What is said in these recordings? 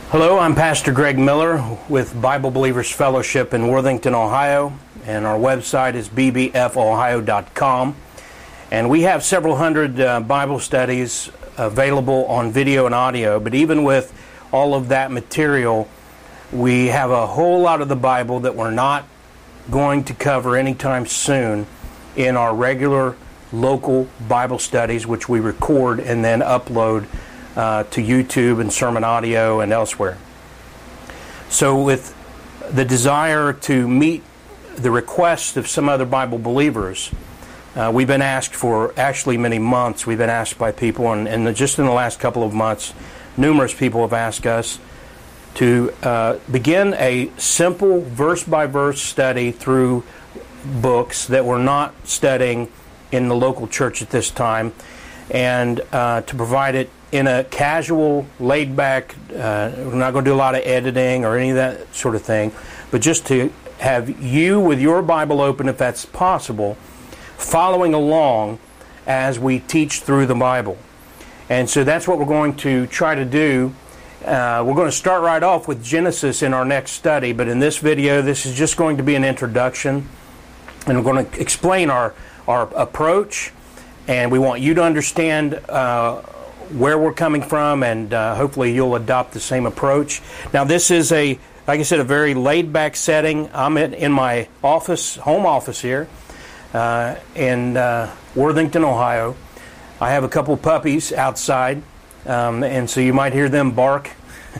Hello, I'm Pastor Greg Miller with Bible Believers Fellowship in Worthington, Ohio, and our website is bbfohio.com. And we have several hundred Bible studies available on video and audio, but even with all of that material, we have a whole lot of the Bible that we're not going to cover anytime soon in our regular local Bible studies, which we record and then upload to YouTube and Sermon Audio and elsewhere. So with the desire to meet the request of some other Bible believers, we've been asked for actually many months. We've been asked by people, and just in the last couple of months, numerous people have asked us to begin a simple verse-by-verse study through books that we're not studying in the local church at this time, and to provide it in a casual, laid-back, we're not going to do a lot of editing or any of that sort of thing, but just to have you with your Bible open, if that's possible, following along as we teach through the Bible. And so that's what we're going to try to do. We're going to start right off with Genesis in our next study, but in this video, this is just going to be an introduction, and we're going to explain our approach, and we want you to understand where we're coming from, and hopefully you'll adopt the same approach. Now, this is like I said, a very laid-back setting. I'm in my office, home office here in Worthington, Ohio. I have a couple puppies outside, and so you might hear them bark.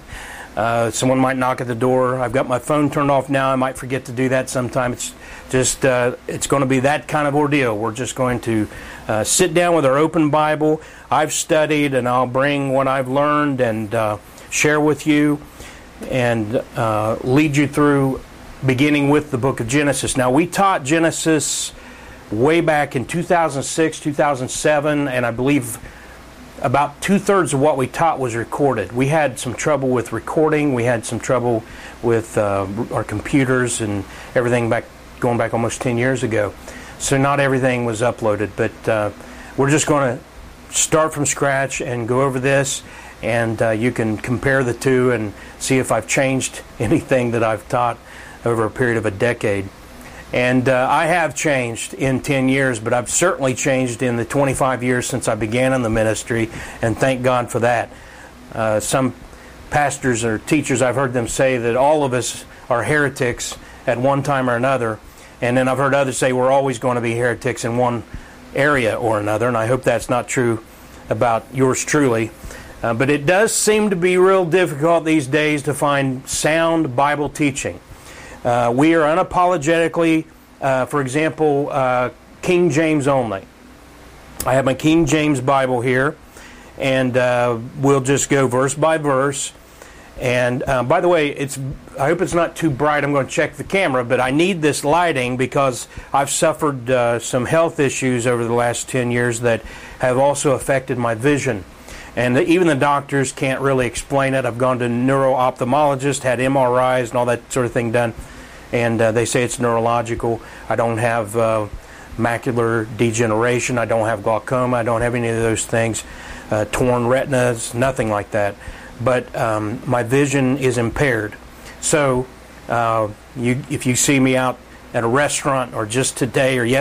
Someone might knock at the door. I've got my phone turned off now. I might forget to do that sometime. It's just it's going to be that kind of ordeal. We're just going to sit down with our open Bible. I've studied, and I'll bring what I've learned and share with you and lead you through, beginning with the book of Genesis. Now, we taught Genesis way back in 2006, 2007, and I believe about two-thirds of what we taught was recorded. We had some trouble with recording. We had some trouble with our computers and everything going back almost 10 years ago. So not everything was uploaded, but we're just going to start from scratch and go over this, and you can compare the two and see if I've changed anything that I've taught over a period of a decade. And I have changed in 10 years, but I've certainly changed in the 25 years since I began in the ministry, and thank God for that. Some pastors or teachers, I've heard them say that all of us are heretics at one time or another, and then I've heard others say we're always going to be heretics in one area or another, and I hope that's not true about yours truly. But it does seem to be real difficult these days to find sound Bible teaching. We are unapologetically, for example, King James only. I have my King James Bible here, and we'll just go verse by verse. And by the way, I hope it's not too bright. I'm going to check the camera, but I need this lighting because I've suffered some health issues over the last 10 years that have also affected my vision. And even the doctors can't really explain it. I've gone to neuro-ophthalmologists, had MRIs and all that sort of thing done, and they say it's neurological. I don't have macular degeneration. I don't have glaucoma. I don't have any of those things, torn retinas, nothing like that. But my vision is impaired. So if you see me out at a restaurant, or just today, or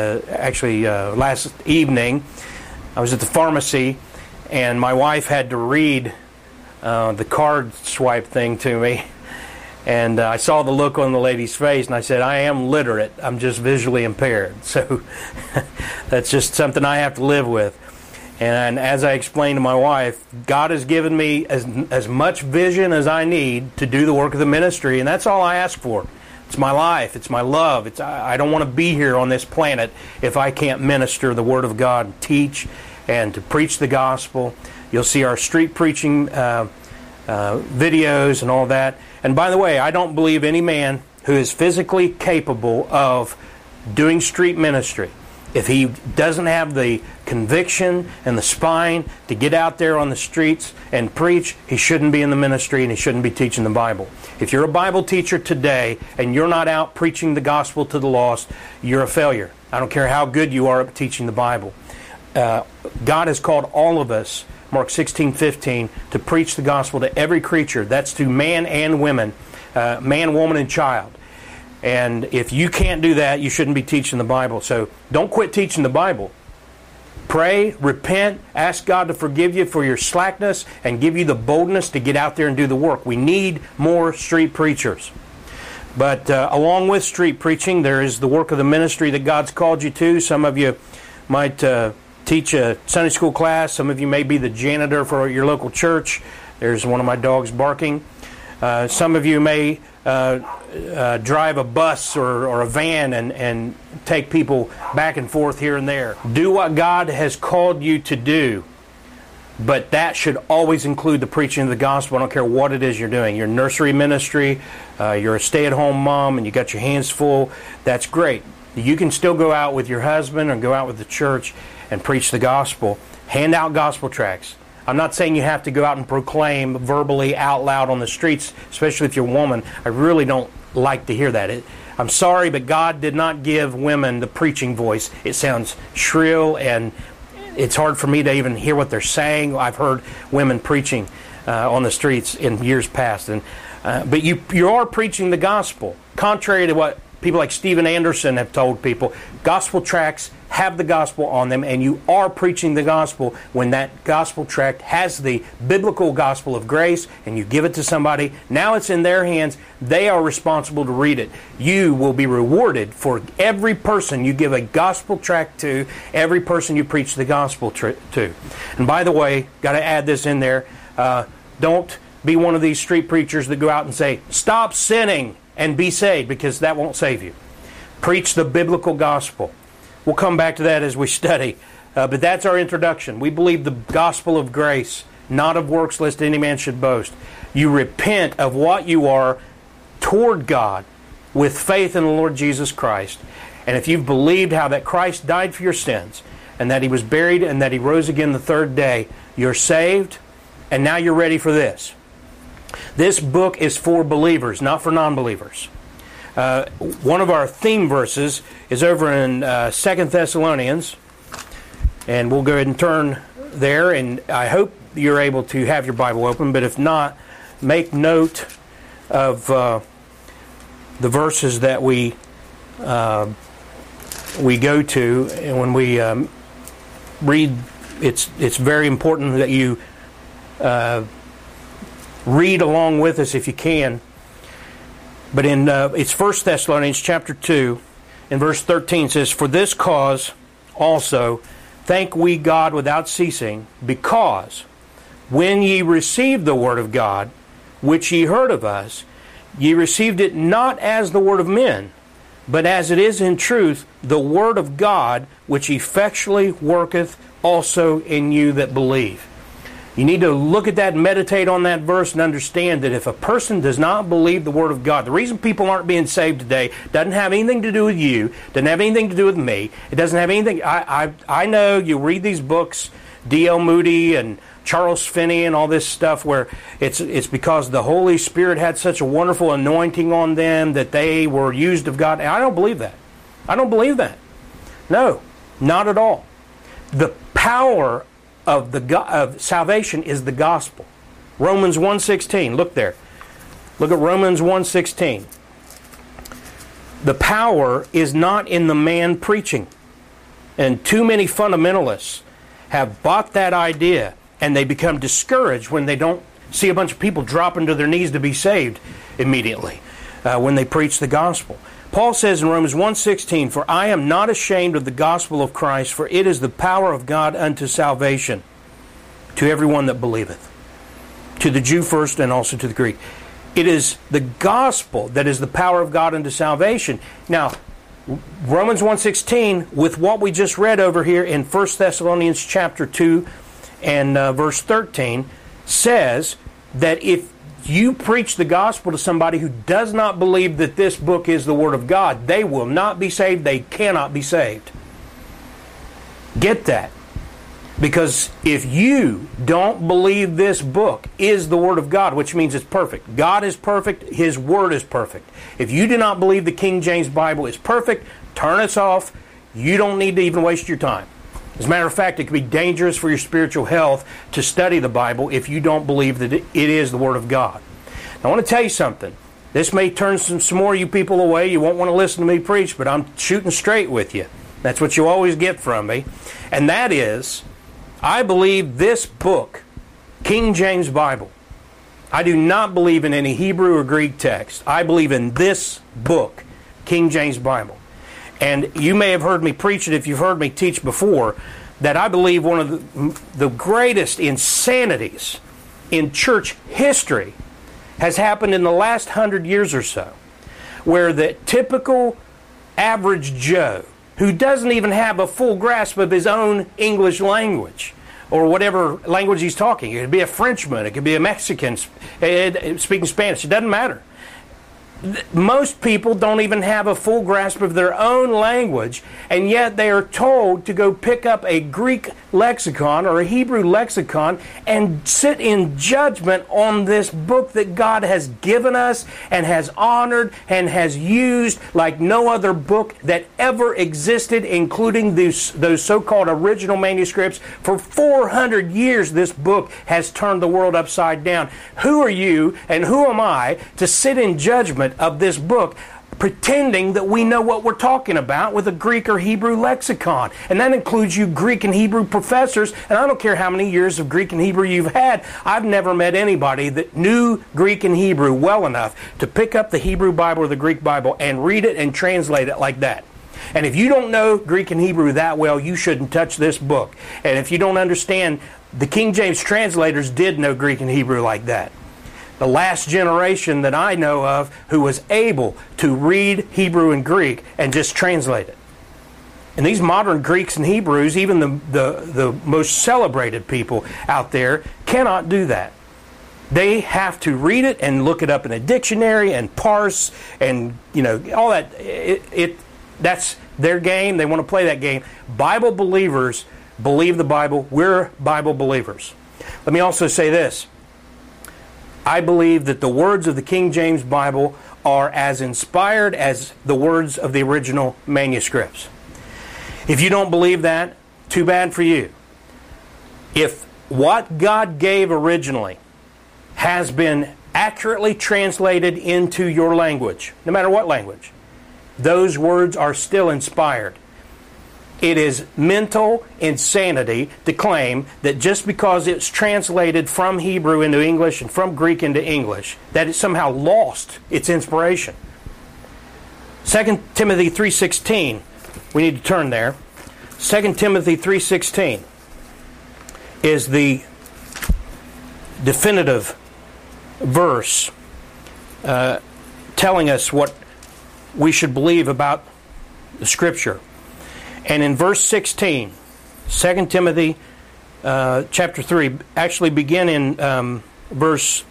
last evening, I was at the pharmacy, and my wife had to read the card swipe thing to me. And I saw the look on the lady's face, and I said, I am literate. I'm just visually impaired. So that's just something I have to live with. And as I explained to my wife, God has given me as much vision as I need to do the work of the ministry, and that's all I ask for. It's my life. It's my love. I don't want to be here on this planet if I can't minister the Word of God and teach and to preach the gospel. You'll see our street preaching videos and all that. And by the way, I don't believe any man who is physically capable of doing street ministry, if he doesn't have the conviction and the spine to get out there on the streets and preach, he shouldn't be in the ministry and he shouldn't be teaching the Bible. If you're a Bible teacher today and you're not out preaching the gospel to the lost, you're a failure. I don't care how good you are at teaching the Bible. God has called all of us Mark 16:15, to preach the gospel to every creature. That's to man and women, man, woman, and child. And if you can't do that, you shouldn't be teaching the Bible. So don't quit teaching the Bible. Pray, repent, ask God to forgive you for your slackness and give you the boldness to get out there and do the work. We need more street preachers. But along with street preaching, there is the work of the ministry that God's called you to. Some of you might teach a Sunday school class. Some of you may be the janitor for your local church. There's one of my dogs barking. Some of you may drive a bus or a van and take people back and forth here and there. Do what God has called you to do, but that should always include the preaching of the gospel. I don't care what it is you're doing. Your nursery ministry, you're a stay-at-home mom and you got your hands full, that's great. You can still go out with your husband or go out with the church and preach the gospel. Hand out gospel tracts. I'm not saying you have to go out and proclaim verbally out loud on the streets, especially if you're a woman. I really don't like to hear that. I'm sorry, but God did not give women the preaching voice. It sounds shrill, and it's hard for me to even hear what they're saying. I've heard women preaching on the streets in years past. But you are preaching the gospel. Contrary to what people like Steven Anderson have told people, gospel tracts have the gospel on them, and you are preaching the gospel when that gospel tract has the biblical gospel of grace, and you give it to somebody. Now it's in their hands. They are responsible to read it. You will be rewarded for every person you give a gospel tract to, every person you preach the gospel to. And by the way, got to add this in there, don't be one of these street preachers that go out and say, stop sinning and be saved, because that won't save you. Preach the biblical gospel. We'll come back to that as we study. But that's our introduction. We believe the gospel of grace, not of works, lest any man should boast. You repent of what you are toward God with faith in the Lord Jesus Christ. And if you've believed how that Christ died for your sins, and that He was buried, and that He rose again the third day, you're saved, and now you're ready for this. This book is for believers, not for non-believers. One of our theme verses is over in 2 Thessalonians, and we'll go ahead and turn there, and I hope you're able to have your Bible open, but if not, make note of the verses that we go to, and when we read, it's very important that you read along with us if you can. But in it's 1 Thessalonians chapter 2, in verse 13 says, "For this cause also thank we God without ceasing, because when ye received the word of God, which ye heard of us, ye received it not as the word of men, but as it is in truth the word of God, which effectually worketh also in you that believe." You need to look at that and meditate on that verse and understand that if a person does not believe the Word of God, the reason people aren't being saved today doesn't have anything to do with you, doesn't have anything to do with me. It doesn't have anything. I know you read these books, D.L. Moody and Charles Finney and all this stuff, where it's because the Holy Spirit had such a wonderful anointing on them that they were used of God. And I don't believe that. I don't believe that. No, not at all. The power of salvation is the gospel. Romans 1:16. Look there. Look at Romans 1:16. The power is not in the man preaching. And too many fundamentalists have bought that idea, and they become discouraged when they don't see a bunch of people dropping to their knees to be saved immediately when they preach the gospel. Paul says in Romans 1:16, "For I am not ashamed of the gospel of Christ, for it is the power of God unto salvation, to everyone that believeth." To the Jew first and also to the Greek. It is the gospel that is the power of God unto salvation. Now, Romans 1:16, with what we just read over here in 1 Thessalonians chapter 2 and verse 13, says that if you preach the gospel to somebody who does not believe that this book is the Word of God, they will not be saved. They cannot be saved. Get that. Because if you don't believe this book is the Word of God, which means it's perfect. God is perfect. His Word is perfect. If you do not believe the King James Bible is perfect, turn us off. You don't need to even waste your time. As a matter of fact, it can be dangerous for your spiritual health to study the Bible if you don't believe that it is the Word of God. Now, I want to tell you something. This may turn some more of you people away. You won't want to listen to me preach, but I'm shooting straight with you. That's what you always get from me. And that is, I believe this book, King James Bible. I do not believe in any Hebrew or Greek text. I believe in this book, King James Bible. And you may have heard me preach it if you've heard me teach before, that I believe one of the greatest insanities in church history has happened in the last 100 years or so, where the typical average Joe, who doesn't even have a full grasp of his own English language, or whatever language he's talking. It could be a Frenchman, it could be a Mexican speaking Spanish, it doesn't matter. Most people don't even have a full grasp of their own language, and yet they are told to go pick up a Greek lexicon or a Hebrew lexicon and sit in judgment on this book that God has given us and has honored and has used like no other book that ever existed, including those so-called original manuscripts. For 400 years, this book has turned the world upside down. Who are you and who am I to sit in judgment of this book, pretending that we know what we're talking about with a Greek or Hebrew lexicon? And that includes you Greek and Hebrew professors, and I don't care how many years of Greek and Hebrew you've had. I've never met anybody that knew Greek and Hebrew well enough to pick up the Hebrew Bible or the Greek Bible and read it and translate it like that. And if you don't know Greek and Hebrew that well, you shouldn't touch this book. And if you don't understand, the King James translators did know Greek and Hebrew like that. The last generation that I know of who was able to read Hebrew and Greek and just translate it. And these modern Greeks and Hebrews, even the most celebrated people out there, cannot do that. They have to read it and look it up in a dictionary and parse and, all that. That's their game. They want to play that game. Bible believers believe the Bible. We're Bible believers. Let me also say this. I believe that the words of the King James Bible are as inspired as the words of the original manuscripts. If you don't believe that, too bad for you. If what God gave originally has been accurately translated into your language, no matter what language, those words are still inspired. It is mental insanity to claim that just because it's translated from Hebrew into English and from Greek into English, that it somehow lost its inspiration. 2 Timothy 3:16, we need to turn there. 2 Timothy 3:16 is the definitive verse telling us what we should believe about the Scripture. And in verse 16, 2 Timothy chapter 3, actually begin in verse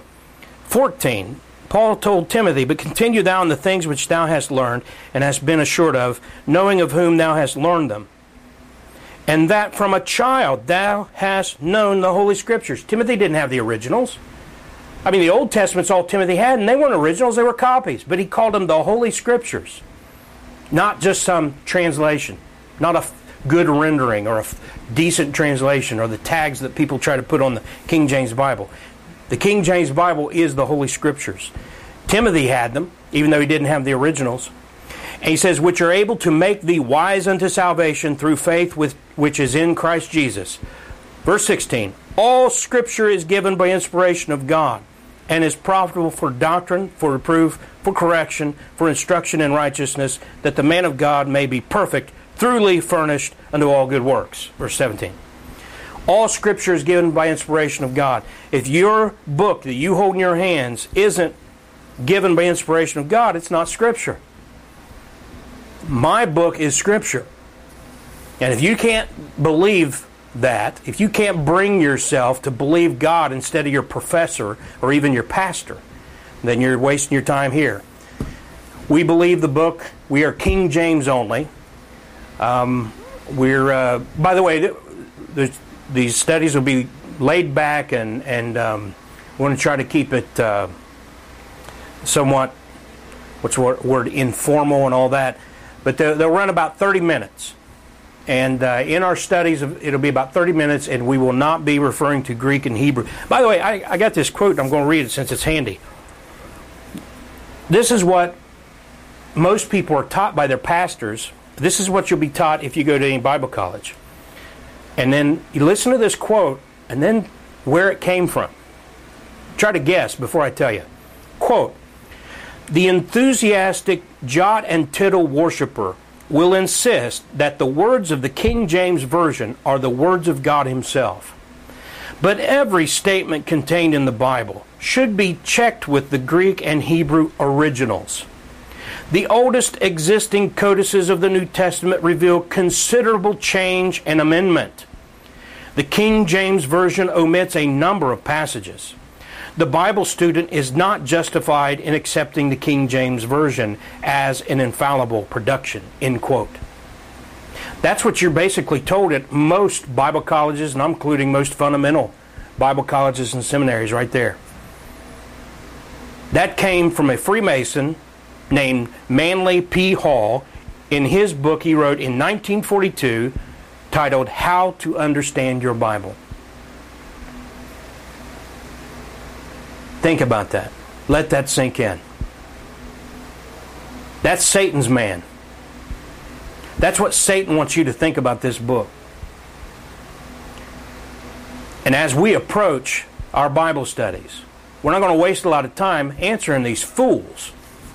14. Paul told Timothy, "But continue thou in the things which thou hast learned and hast been assured of, knowing of whom thou hast learned them. And that from a child thou hast known the Holy Scriptures." Timothy didn't have the originals. I mean, the Old Testament's all Timothy had, and they weren't originals, they were copies. But he called them the Holy Scriptures. Not just some translation, not a good rendering or a decent translation or the tags that people try to put on the King James Bible. The King James Bible is the Holy Scriptures. Timothy had them, even though he didn't have the originals. And he says, "Which are able to make thee wise unto salvation through faith which is in Christ Jesus." Verse 16, "All Scripture is given by inspiration of God, and is profitable for doctrine, for reproof, for correction, for instruction in righteousness, that the man of God may be perfect, thoroughly furnished unto all good works." Verse 17. All Scripture is given by inspiration of God. If your book that you hold in your hands isn't given by inspiration of God, it's not Scripture. My book is Scripture. And if you can't believe that, if you can't bring yourself to believe God instead of your professor or even your pastor, then you're wasting your time here. We believe the book. We are King James only. By the way, these studies will be laid back and we want to try to keep it somewhat, what's the word, informal and all that. But they'll run about 30 minutes. And in our studies, it'll be about 30 minutes, and we will not be referring to Greek and Hebrew. By the way, I got this quote, and I'm going to read it since it's handy. This is what most people are taught by their pastors. This is what you'll be taught if you go to any Bible college. And then you listen to this quote, and then where it came from. Try to guess before I tell you. Quote, "The enthusiastic jot and tittle worshiper will insist that the words of the King James Version are the words of God Himself. But every statement contained in the Bible should be checked with the Greek and Hebrew originals. The oldest existing codices of the New Testament reveal considerable change and amendment. The King James Version omits a number of passages. The Bible student is not justified in accepting the King James Version as an infallible production," end quote. That's what you're basically told at most Bible colleges, and I'm including most fundamental Bible colleges and seminaries right there. That came from a Freemason named Manly P. Hall in his book he wrote in 1942 titled How to Understand Your Bible. Think about that. Let that sink in. That's Satan's man. That's what Satan wants you to think about this book. And as we approach our Bible studies, we're not going to waste a lot of time answering these fools.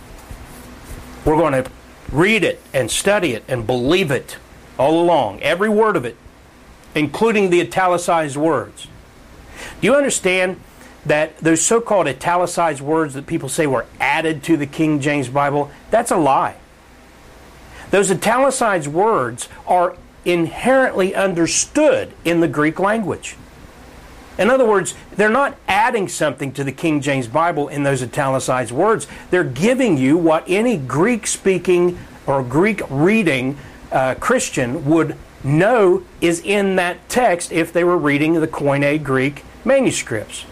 We're going to read it and study it and believe it all along, every word of it, including the italicized words. Do you understand that those so-called italicized words that people say were added to the King James Bible? That's a lie. Those italicized words are inherently understood in the Greek language. In other words, they're not adding something to the King James Bible in those italicized words. They're giving you what any Greek-speaking or Greek-reading Christian would know is in that text if they were reading the Koine Greek manuscripts.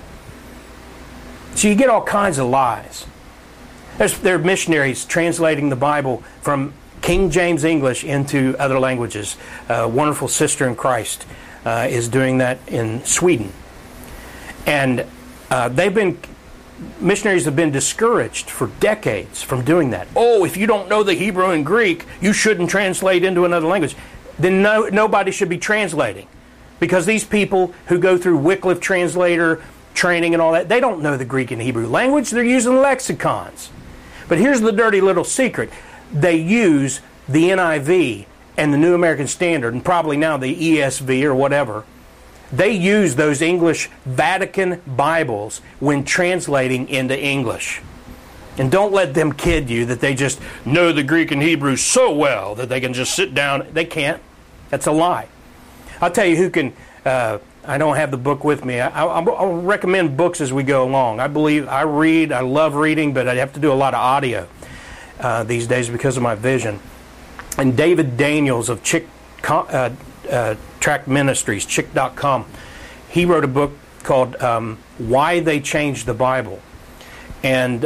So you get all kinds of lies. There are missionaries translating the Bible from King James English into other languages. A wonderful sister in Christ is doing that in Sweden. And missionaries have been discouraged for decades from doing that. Oh, if you don't know the Hebrew and Greek, you shouldn't translate into another language. Then nobody should be translating. Because these people who go through Wycliffe translator training and all that, they don't know the Greek and Hebrew language. They're using lexicons. But here's the dirty little secret. They use the NIV and the New American Standard, and probably now the ESV or whatever. They use those English Vatican Bibles when translating into English. And don't let them kid you that they just know the Greek and Hebrew so well that they can just sit down. They can't. That's a lie. I'll tell you who can. I don't have the book with me. I'll recommend books as we go along. I love reading, but I have to do a lot of audio these days because of my vision. And David Daniels of Tract Ministries, chick.com, he wrote a book called Why They Changed the Bible. And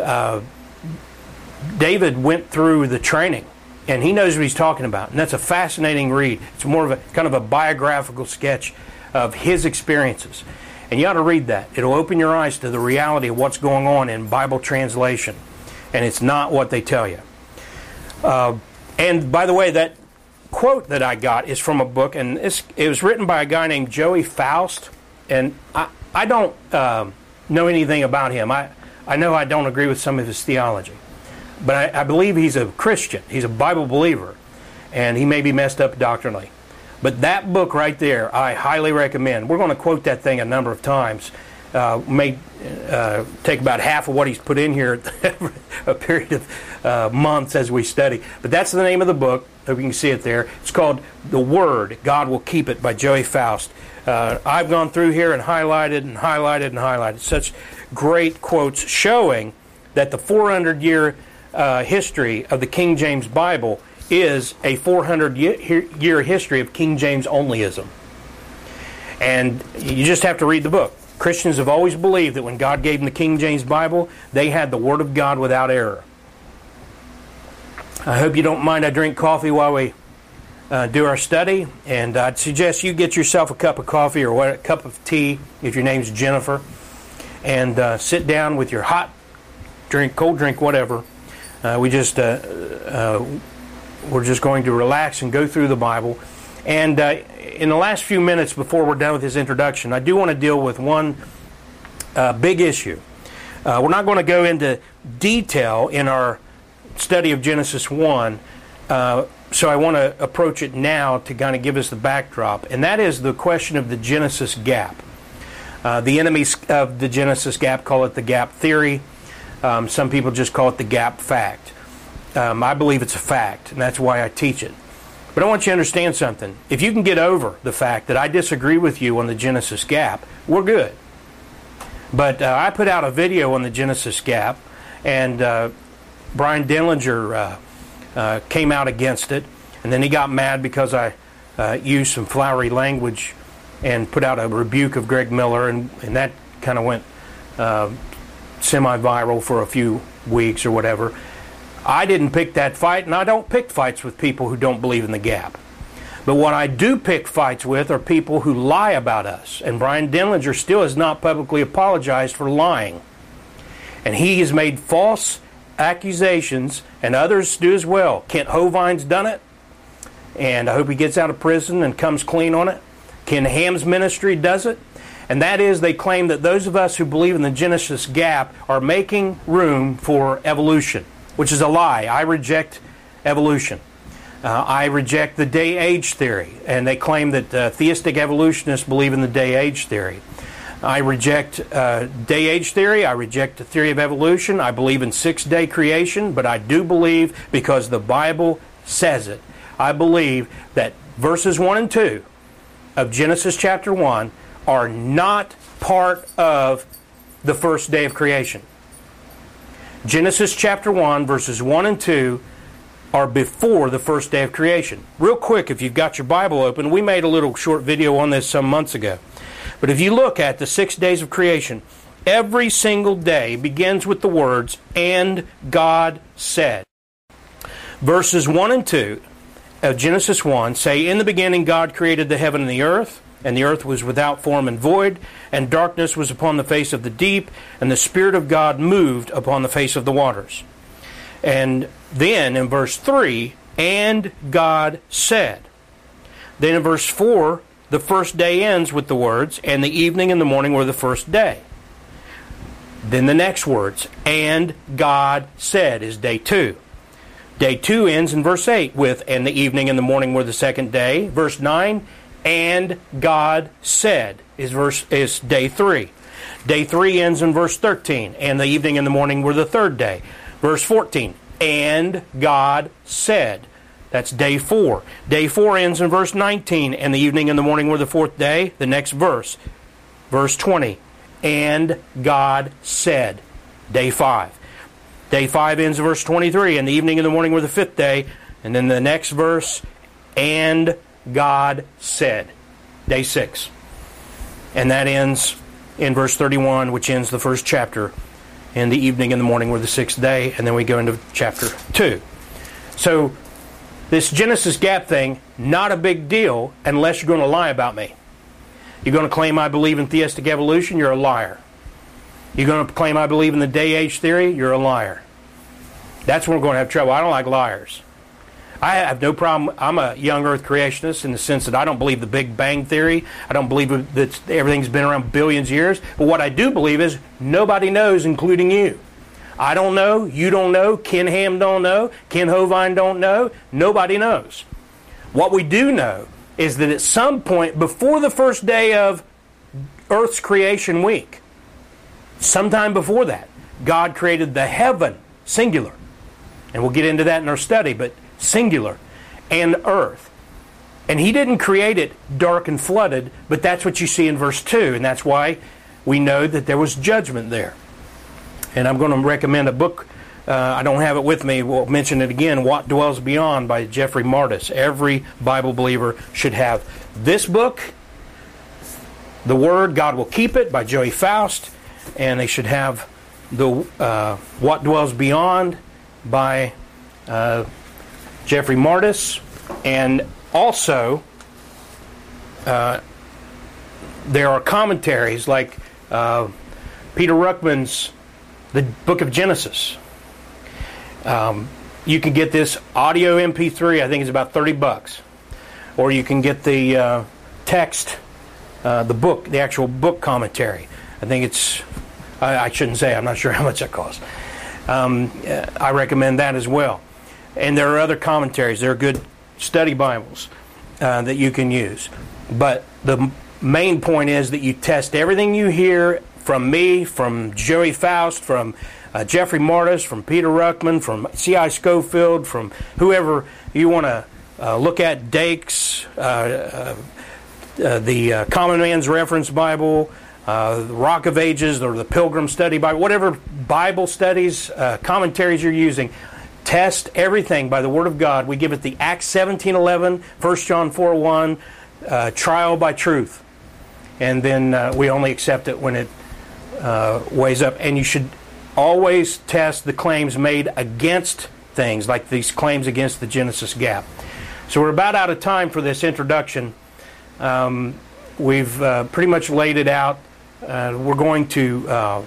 David went through the training, and he knows what he's talking about. And that's a fascinating read. It's more of a kind of a biographical sketch of his experiences. And you ought to read that. It'll open your eyes to the reality of what's going on in Bible translation. And it's not what they tell you. And by the way, that quote that I got is from a book, and it was written by a guy named Joey Faust. And I don't know anything about him. I know I don't agree with some of his theology. But I believe he's a Christian. He's a Bible believer. And he may be messed up doctrinally. But that book right there, I highly recommend. We're going to quote that thing a number of times. May take about half of what he's put in here a period of months as we study. But that's the name of the book. Hope you can see it there. It's called The Word, God Will Keep It by Joey Faust. I've gone through here and highlighted and highlighted and highlighted such great quotes showing that the 400-year history of the King James Bible is a 400-year history of King James onlyism. And you just have to read the book. Christians have always believed that when God gave them the King James Bible, they had the Word of God without error. I hope you don't mind I drink coffee while we do our study, and I'd suggest you get yourself a cup of coffee or a cup of tea if your name's Jennifer, and sit down with your hot drink, cold drink, whatever. We're just going to relax and go through the Bible. And in the last few minutes before we're done with this introduction, I do want to deal with one big issue. We're not going to go into detail in our study of Genesis 1, so I want to approach it now to kind of give us the backdrop, and that is the question of the Genesis gap. The enemies of the Genesis gap call it the gap theory. Some people just call it the gap fact. I believe it's a fact, and that's why I teach it. But I want you to understand something. If you can get over the fact that I disagree with you on the Genesis gap, we're good. But I put out a video on the Genesis gap, and Brian Denlinger came out against it, and then he got mad because I used some flowery language and put out a rebuke of Greg Miller, and that kind of went semi-viral for a few weeks or whatever. I didn't pick that fight, and I don't pick fights with people who don't believe in the gap. But what I do pick fights with are people who lie about us, and Brian Denlinger still has not publicly apologized for lying. And he has made false accusations, and others do as well. Kent Hovine's done it, and I hope he gets out of prison and comes clean on it. Ken Ham's ministry does it, and that is they claim that those of us who believe in the Genesis gap are making room for evolution, which is a lie. I reject evolution. I reject the day-age theory, and they claim that theistic evolutionists believe in the day-age theory. I reject day-age theory. I reject the theory of evolution. I believe in six-day creation, but I do believe, because the Bible says it, I believe that verses 1 and 2 of Genesis chapter 1 are not part of the first day of creation. Genesis chapter 1, verses 1 and 2 are before the first day of creation. Real quick, if you've got your Bible open, we made a little short video on this some months ago. But if you look at the 6 days of creation, every single day begins with the words, "And God said." Verses 1 and 2 of Genesis 1 say, "In the beginning God created the heaven and the earth was without form and void, and darkness was upon the face of the deep, and the Spirit of God moved upon the face of the waters." And then in verse 3, "And God said." Then in verse 4, the first day ends with the words, "And the evening and the morning were the first day." Then the next words, "And God said," is day 2. Day 2 ends in verse 8 with, "And the evening and the morning were the second day." Verse 9, "And God said," is day 3. Day 3 ends in verse 13, "And the evening and the morning were the third day." Verse 14, "And God said." That's day 4. Day 4 ends in verse 19, "And the evening and the morning were the fourth day." The next verse, verse 20, "And God said." Day 5. Day 5 ends in verse 23, "And the evening and the morning were the fifth day." And then the next verse, "And God said." Day 6. And that ends in verse 31, which ends the first chapter. "And the evening and the morning were the sixth day." And then we go into chapter 2. So this Genesis gap thing, not a big deal unless you're going to lie about me. You're going to claim I believe in theistic evolution, you're a liar. You're going to claim I believe in the day-age theory, you're a liar. That's when we're going to have trouble. I don't like liars. I have no problem. I'm a young earth creationist in the sense that I don't believe the Big Bang Theory. I don't believe that everything's been around billions of years. But what I do believe is nobody knows, including you. I don't know. You don't know. Ken Ham don't know. Ken Hovine don't know. Nobody knows. What we do know is that at some point before the first day of Earth's creation week, sometime before that, God created the heaven, singular. And we'll get into that in our study, but singular, and earth. And He didn't create it dark and flooded, but that's what you see in verse 2, and that's why we know that there was judgment there. And I'm going to recommend a book. I don't have it with me. We'll mention it again, What Dwells Beyond by Jeffrey Martis. Every Bible believer should have this book, The Word, God Will Keep It by Joey Faust, and they should have the What Dwells Beyond by Jeffrey Martis, and Also, there are commentaries like Peter Ruckman's The Book of Genesis. You can get this audio MP3. I think it's about $30, or you can get the text, the actual book commentary. I think it's. I shouldn't say. I'm not sure how much that costs. I recommend that as well. And there are other commentaries. There are good study Bibles that you can use. But the main point is that you test everything you hear from me, from Joey Faust, from Jeffrey Martis, from Peter Ruckman, from C.I. Schofield, from whoever you want to look at, Dakes, the Common Man's Reference Bible, the Rock of Ages, or the Pilgrim Study Bible, whatever Bible studies, commentaries you're using, test everything by the Word of God. We give it the Acts 17:11, 1 John 4:1, trial by truth. And then we only accept it when it weighs up. And you should always test the claims made against things, like these claims against the Genesis gap. So we're about out of time for this introduction. We've pretty much laid it out. We're going to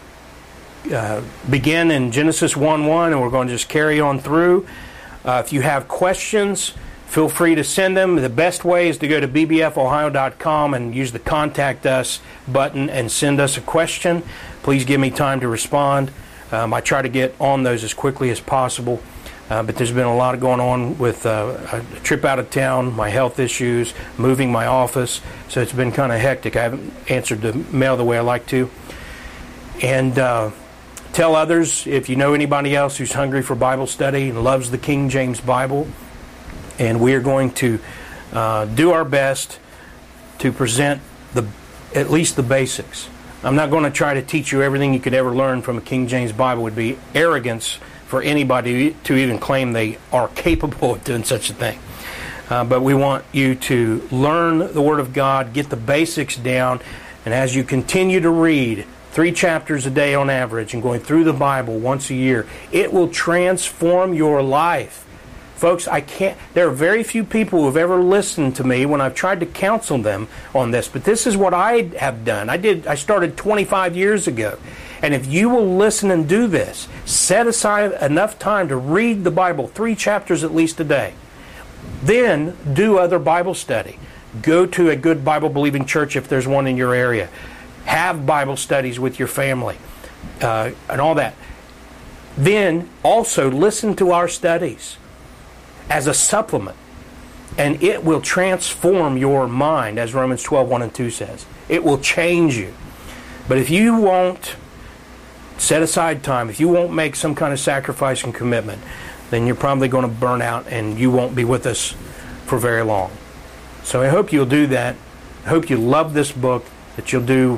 begin in Genesis 1:1, and we're going to just carry on through. If you have questions, feel free to send them. The best way is to go to bbfohio.com and use the Contact Us button and send us a question. Please give me time to respond. I try to get on those as quickly as possible. But there's been a lot going on with a trip out of town, my health issues, moving my office. So it's been kind of hectic. I haven't answered the mail the way I like to. And tell others, if you know anybody else who's hungry for Bible study and loves the King James Bible. And we are going to do our best to present at least the basics. I'm not going to try to teach you everything you could ever learn from a King James Bible. It would be arrogance for anybody to even claim they are capable of doing such a thing. But we want you to learn the Word of God, get the basics down, and as you continue to read 3 chapters a day on average and going through the Bible once a year, it will transform your life. Folks, there are very few people who have ever listened to me when I've tried to counsel them on this, but this is what I have done. I started 25 years ago. And if you will listen and do this, set aside enough time to read the Bible, 3 chapters at least a day. Then do other Bible study. Go to a good Bible-believing church if there's one in your area. Have Bible studies with your family and all that. Then also listen to our studies as a supplement. And it will transform your mind, as Romans 12:1 and 2 says. It will change you. But if you won't set aside time, if you won't make some kind of sacrifice and commitment, then you're probably going to burn out and you won't be with us for very long. So I hope you'll do that. I hope you love this book, that you'll do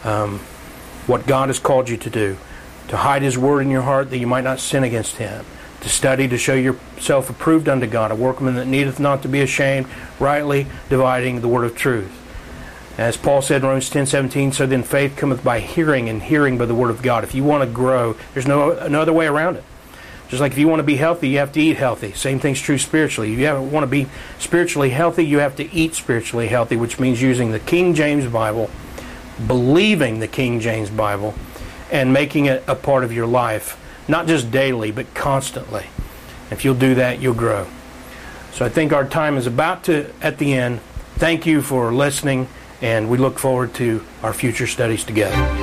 what God has called you to do, to hide His Word in your heart that you might not sin against Him, to study to show yourself approved unto God, a workman that needeth not to be ashamed, rightly dividing the word of truth. As Paul said in Romans 10:17, so then faith cometh by hearing, and hearing by the Word of God. If you want to grow, there's no other way around it. Just like if you want to be healthy, you have to eat healthy. Same thing's true spiritually. If you want to be spiritually healthy, you have to eat spiritually healthy, which means using the King James Bible, believing the King James Bible, and making it a part of your life, not just daily, but constantly. If you'll do that, you'll grow. So I think our time is about at the end. Thank you for listening. And we look forward to our future studies together.